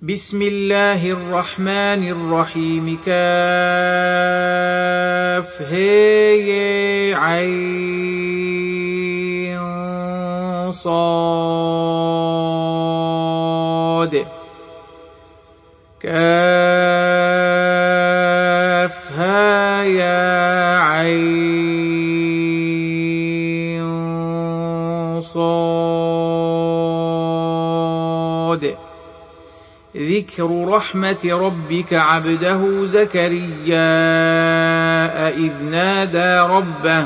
بسم الله الرحمن الرحيم كافها صاد كافها يا عين صاد ذكر رحمة ربك عبده زكريا إذ نادى ربه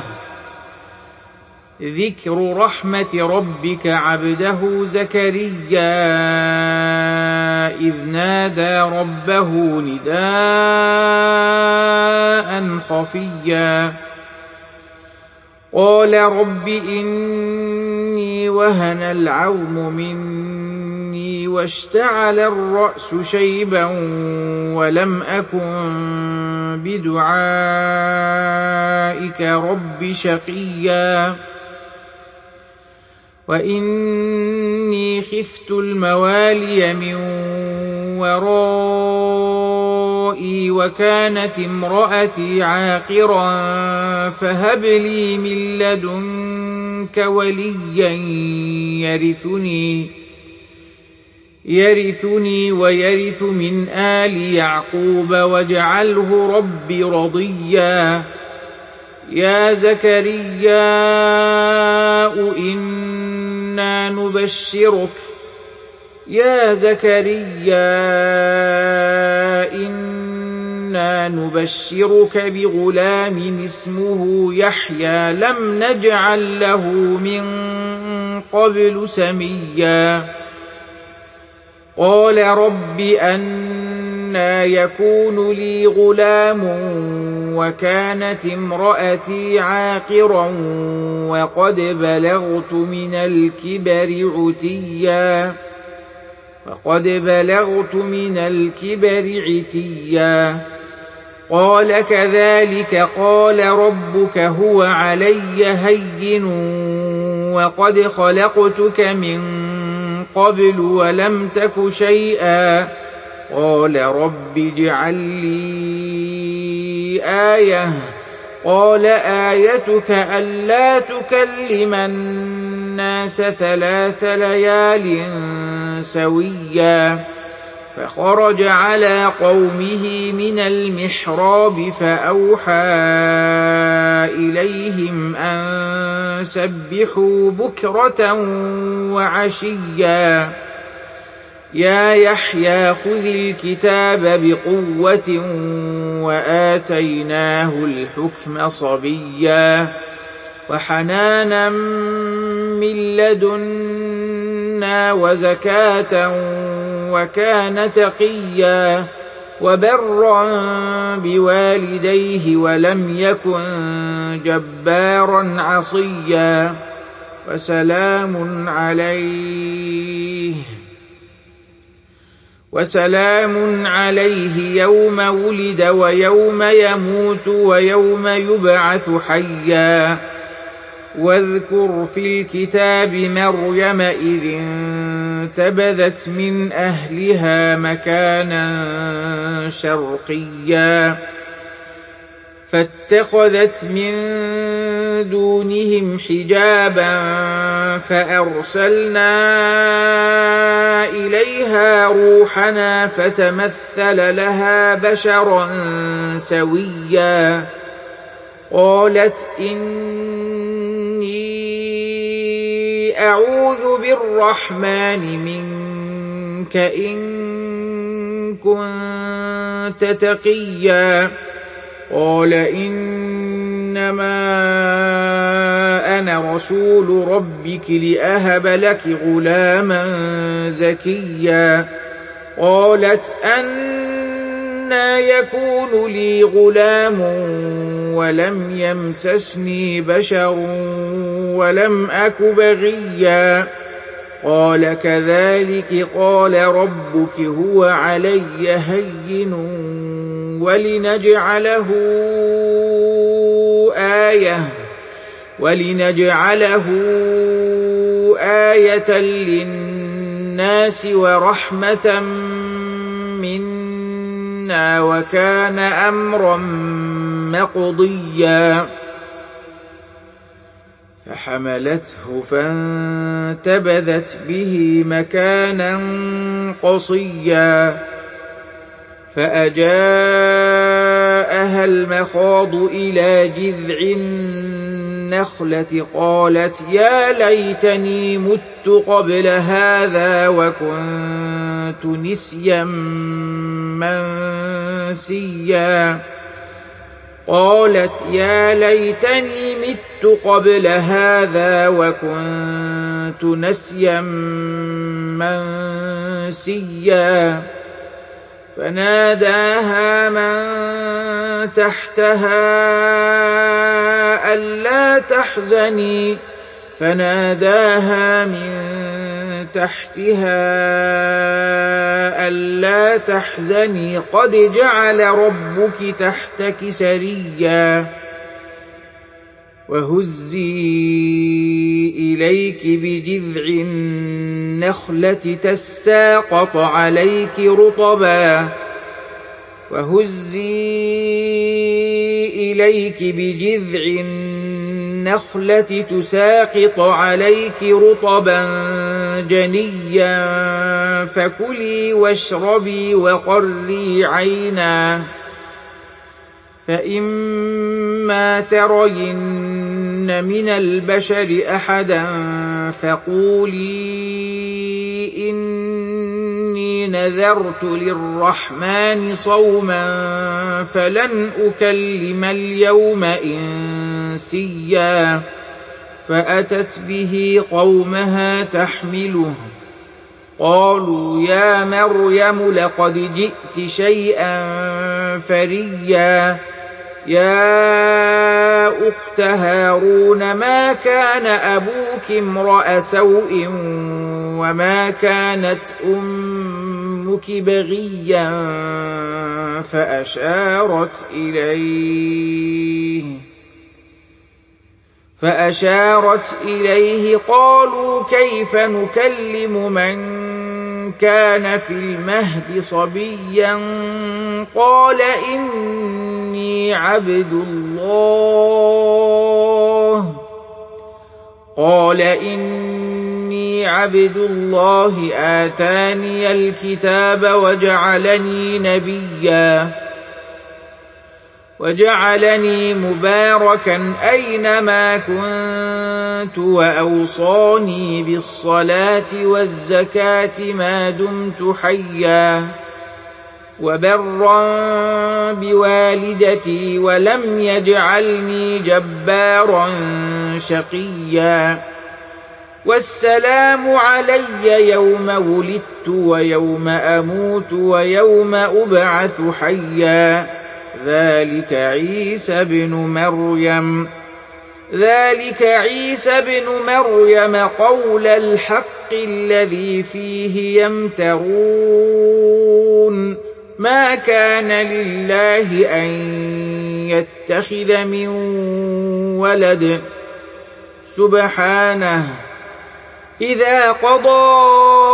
ذكر رحمة ربك عبده زكريا إذ نادى ربه نداء خفيا قال رب إني وهن العظم مني واشتعل الرأس شيبا ولم أكن بدعائك رب شقيا وإني خفت الموالي من ورائي وكانت امرأتي عاقرا فهب لي من لدنك وليا يرثني ويرث من آل يعقوب واجعله رب رضيا يا زكريا إنا نبشرك بغلام اسمه يحيى لم نجعل له من قبل سميا قال رب أنى يكون لي غلام وكانت امرأتي عاقرا وقد بلغت من الكبر عتيا قال كذلك قال ربك هو علي هين وقد خلقتك من قبل ولم تك شيئا قال رب اجعل لي آية قال آيتك ألا تكلم الناس 3 ليال سويا فخرج على قومه من المحراب فأوحى إليهم أن سبحوا بكرة وعشيا يا يحيى خذ الكتاب بقوة وآتيناه الحكم صبيا وحنانا من لدنا وزكاة وكان تقيا وبرا بوالديه ولم يكن جبارا عصيا وسلام عليه يوم ولد ويوم يموت ويوم يبعث حيا واذكر في الكتاب مريم إذ انتبذت من أهلها مكانا شرقيا فاتخذت من دونهم حجابا فأرسلنا إليها روحنا فتمثل لها بشرا سويا قالت إني أعوذ بالرحمن منك إن كنت تقيا قال إنما أنا رسول ربك لأهب لك غلاما زكيا قالت أنى يكون لي غلام ولم يمسسني بشر ولم أك بغيا قال كذلك قال ربك هو علي هين ولنجعله آية للناس ورحمة منا وكان أمرا مقضيا فحملته فانتبذت به مكانا قصيا فأجاءها المخاض إلى جذع النخلة قالت يا ليتني مت قبل هذا وكنت نسيا منسيا قالت يا ليتني مت قبل هذا وكنت نسيا منسيا فناداها من تحتها ألا تحزني قد جعل ربك تحتك سريا وهزي إليك بجذع النخلة تساقط عليك رطبا جنيا فكلي واشربي وقري عينا فإما ترين من البشر أحدا فقولي إني نذرت للرحمن صوما فلن أكلم اليوم إنسيا فأتت به قومها تحمله قالوا يا مريم لقد جئت شيئا فريا يا أخت هارون ما كان أبوك امرأ سوء وما كانت أمك بغيا فأشارت إليه قالوا كيف نكلم من كان في المهد صبيا قال إني عبد الله آتاني الكتاب وجعلني مباركا أينما كنت وأوصاني بالصلاة والزكاة ما دمت حيا وبرا بوالدتي ولم يجعلني جبارا شقيا والسلام علي يوم ولدت ويوم أموت ويوم أبعث حيا ذلك عيسى بن مريم قول الحق الذي فيه يمترون ما كان لله أن يتخذ من ولد سبحانه إذا قضى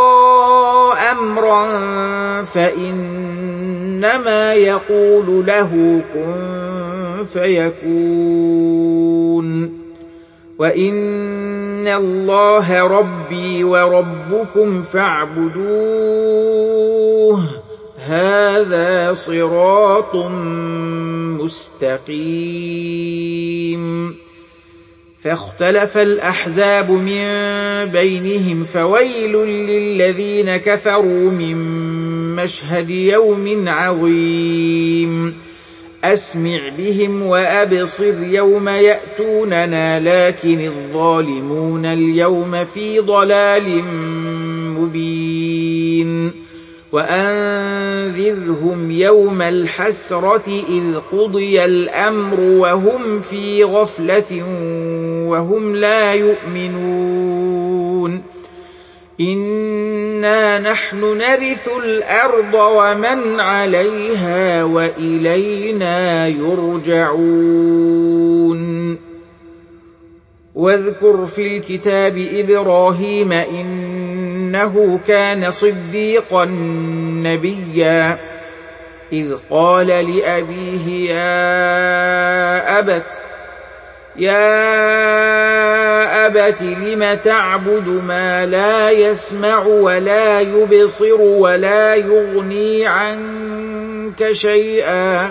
أمرا فإنما يقول له كن فيكون وإن الله ربي وربكم فاعبدوه هذا صراط مستقيم فاختلف الأحزاب من بينهم فويل للذين كفروا من مشهد يوم عظيم أسمع بهم وأبصر يوم يأتوننا لكن الظالمون اليوم في ضلال مبين وأنذرهم يوم الحسرة إذ قضي الأمر وهم في غفلة وهم لا يؤمنون إنا نحن نرث الأرض ومن عليها وإلينا يرجعون واذكر في الكتاب إبراهيم إنه كان صديقا نبيا إذ قال لأبيه يا أبت لم تعبد ما لا يسمع ولا يبصر ولا يغني عنك شيئا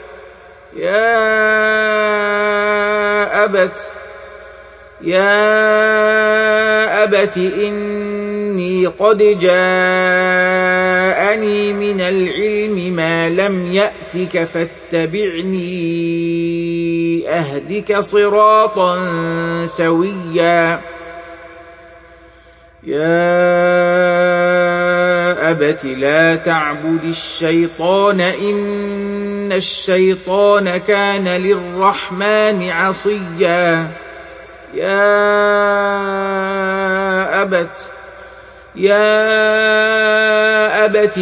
يا أبت إني قد جاءني من العلم ما لم يأتك فاتبعني أهدك صراطا سويا يا أبت لا تعبد الشيطان إن الشيطان كان للرحمن عصيا يا أبت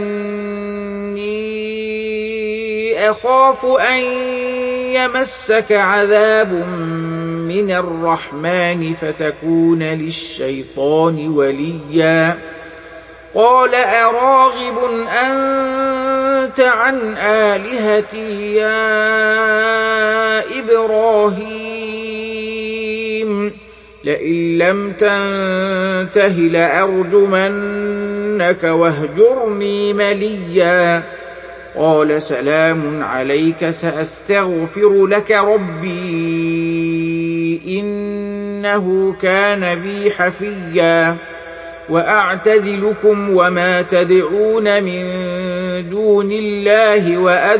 إني أخاف أن يمسك عذاب من الرحمن فتكون للشيطان وليا قال أراغب أنت عن آلهتي يا إبراهيم لئن لم تنته لأرجمنك واهجرني مليا قال سلام عليك سأستغفر لك ربي إنه كان بي حفيا وأعتزلكم وما تدعون من دون الله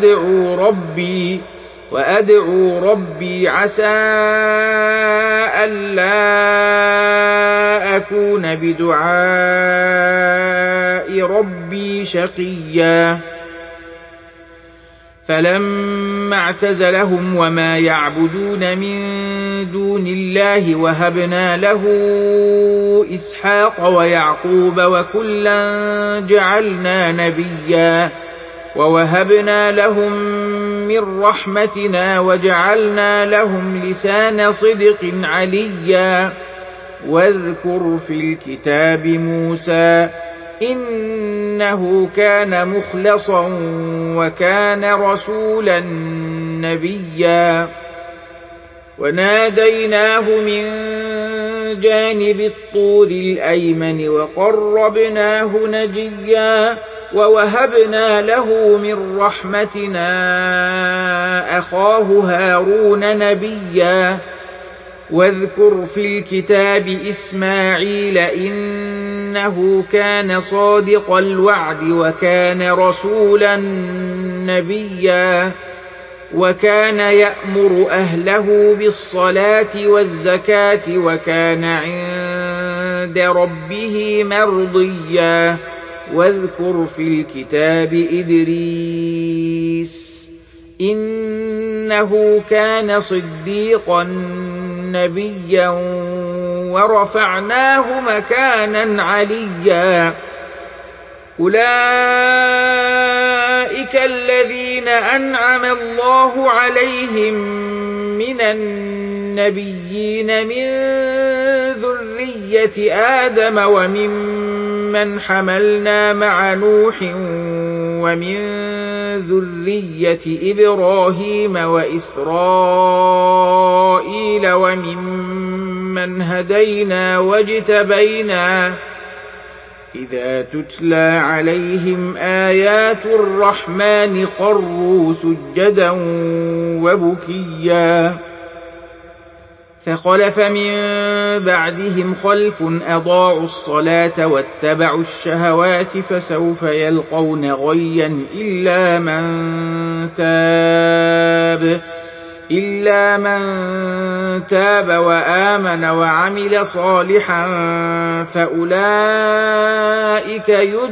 وأدعو ربي عسى ألا أكون بدعاء ربي شقيا فلما اعتزلهم وما يعبدون من دون الله وهبنا له إسحاق ويعقوب وكلا جعلنا نبيا ووهبنا لهم من رحمتنا وجعلنا لهم لسان صدق عليا واذكر في الكتاب موسى إنه كان مخلصا وكان رسولا نبيا وناديناه من جانب الطور الأيمن وقربناه نجيا ووهبنا له من رحمتنا أخاه هارون نبيا واذكر في الكتاب إسماعيل إنه كان صادق الوعد وكان رسولا نبيا وكان يأمر أهله بالصلاة والزكاة وكان عند ربه مرضيا واذكر في الكتاب إدريس إنه كان صديقا نبيا ورفعناه مكانا عليا أولئك الذين أنعم الله عليهم من النبيين من ذرية آدم وممن حملنا مع نوح ومن ذرية إبراهيم وإسرائيل وممن هدينا واجتبينا إذا تتلى عليهم آيات الرحمن خروا سجدا وبكيا فخلف من بعدهم خلف أضاعوا الصلاة واتبعوا الشهوات فسوف يلقون غيا إلا من تاب وآمن وعمل صالحا فأولئك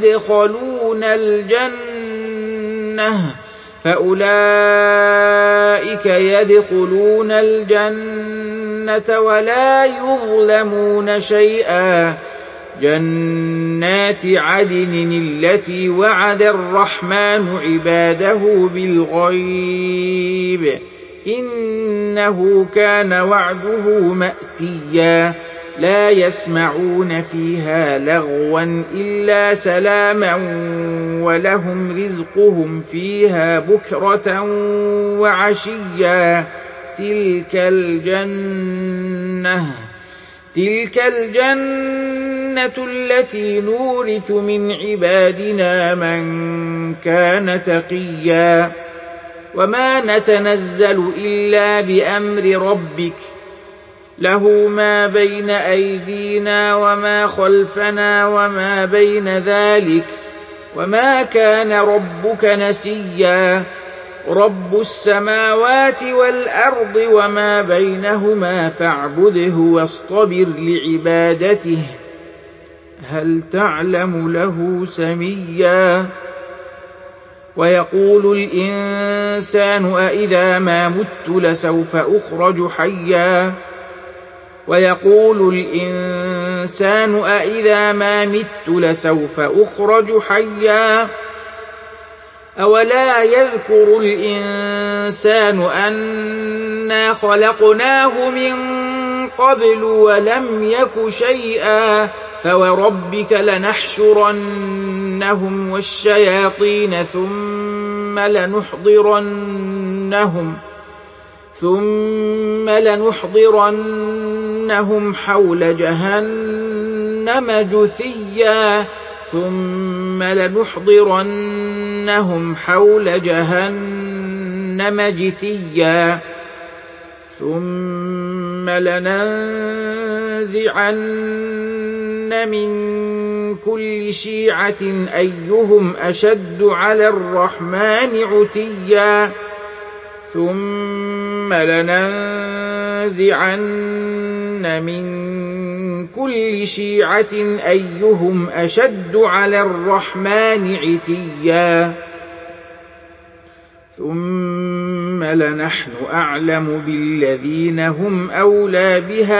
يدخلون الجنة ولا يظلمون شيئا جنات عدن التي وعد الرحمن عباده بالغيب إنه كان وعده مأتيا لا يسمعون فيها لغوا إلا سلاما ولهم رزقهم فيها بكرة وعشيا تلك الجنة التي نورث من عبادنا من كان تقيا وما نتنزل إلا بأمر ربك له ما بين أيدينا وما خلفنا وما بين ذلك وما كان ربك نسيا رب السماوات والأرض وما بينهما فاعبده واصطبر لعبادته هل تعلم له سميا ويقول الإنسان أإذا ما مت لسوف أخرج حيا أولا يذكر الإنسان أنا خلقناه من قبل ولم يك شيئا فوربك لنحشرنهم والشياطين ثم لنحضرنهم حول جهنم جثيا ثم لننزعن من كل شيعة أيهم أشد على الرحمن عتيا ثم لننزعن من كل شيعة أيهم أشد على الرحمن عتيا ثم لنحن أعلم بالذين هم أولى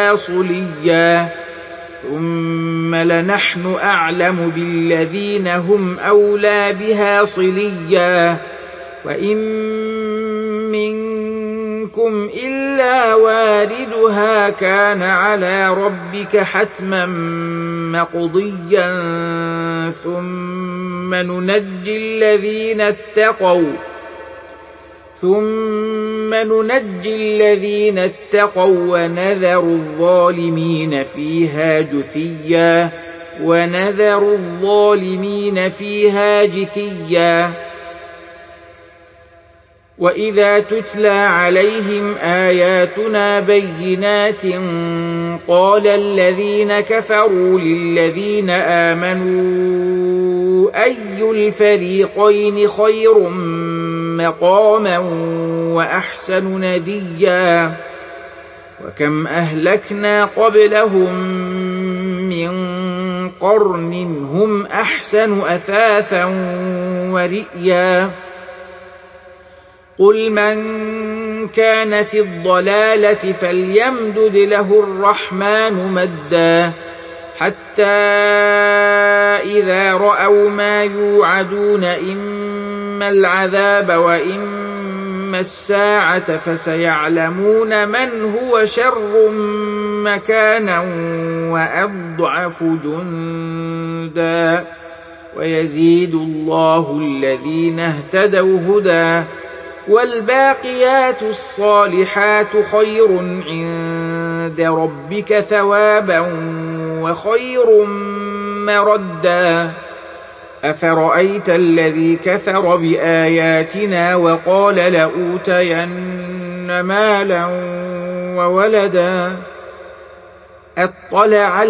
بها صليا وإن منكم إلا واردها كان على ربك حتما مقضيا ثم ننجي الذين اتقوا ونذر الظالمين فيها جثيا وإذا تتلى عليهم آياتنا بينات قال الذين كفروا للذين آمنوا أي الفريقين خير مقاما وأحسن نديا وكم أهلكنا قبلهم من قرن هم أحسن أثاثا ورئيا قل من كان في الضلالة فليمدد له الرحمن مدا حتى إذا رأوا ما يوعدون إما العذاب وإما الساعة فسيعلمون من هو شر مكانا وأضعف جندا ويزيد الله الذين اهتدوا هدى والباقيات الصالحات خير عند ربك ثوابا وخير مردا أفرأيت الذي كفر بآياتنا وقال لأوتين مالا وولدا أطلع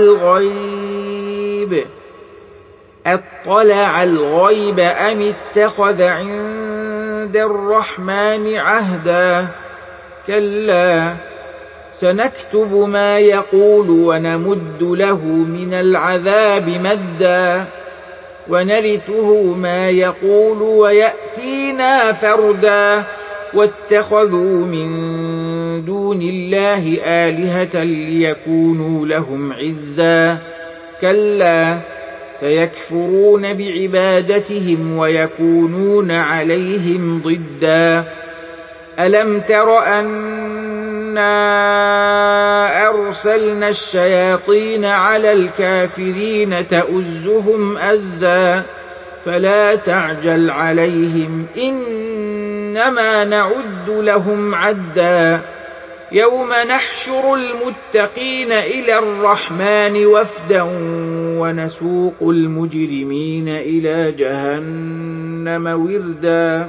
الغيب أم اتخذ عند الرحمن عهدا كلا سنكتب ما يقول ونمد له من العذاب مدا ونرثه ما يقول ويأتينا فردا واتخذوا من دون الله آلهة ليكونوا لهم عزا كلا سيكفرون بعبادتهم ويكونون عليهم ضدا ألم تر أنا أرسلنا الشياطين على الكافرين تؤزهم أزا فلا تعجل عليهم إنما نعد لهم عدا يوم نحشر المتقين إلى الرحمن وفدا ونسوق المجرمين إلى جهنم وردا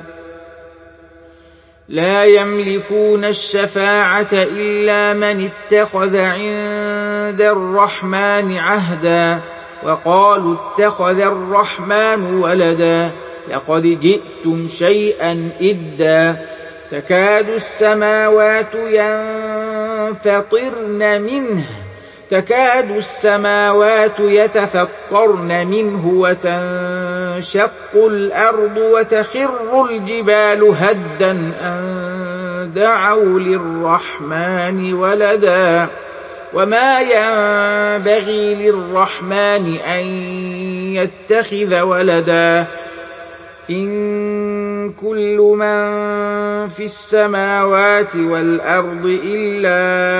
لا يملكون الشفاعة إلا من اتخذ عند الرحمن عهدا وقالوا اتخذ الرحمن ولدا لقد جئتم شيئا إدا تكاد السماوات يتفطرن منه وتنشق الأرض وتخر الجبال هدا أن دعوا للرحمن ولدا وما ينبغي للرحمن أن يتخذ ولدا إن كل من في السماوات والأرض إلا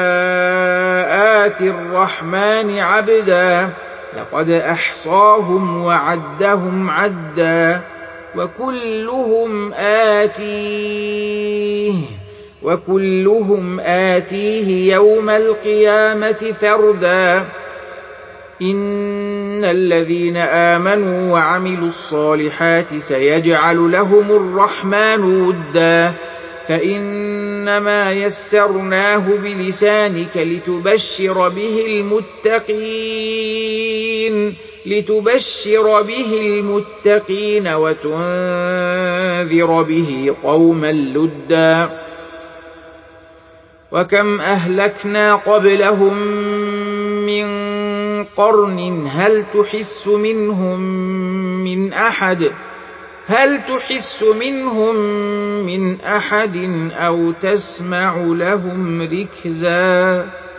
آتي الرحمن عبدا لقد أحصاهم وعدهم عدا وكلهم آتيه يوم القيامة فردا إن الذين آمنوا وعملوا الصالحات سيجعل لهم الرحمن ودا فإنما يسرناه بلسانك لتبشر به المتقين وتنذر به قوما لدا وكم أهلكنا قبلهم من قرن هل تحس منهم من أحد أو تسمع لهم ركزا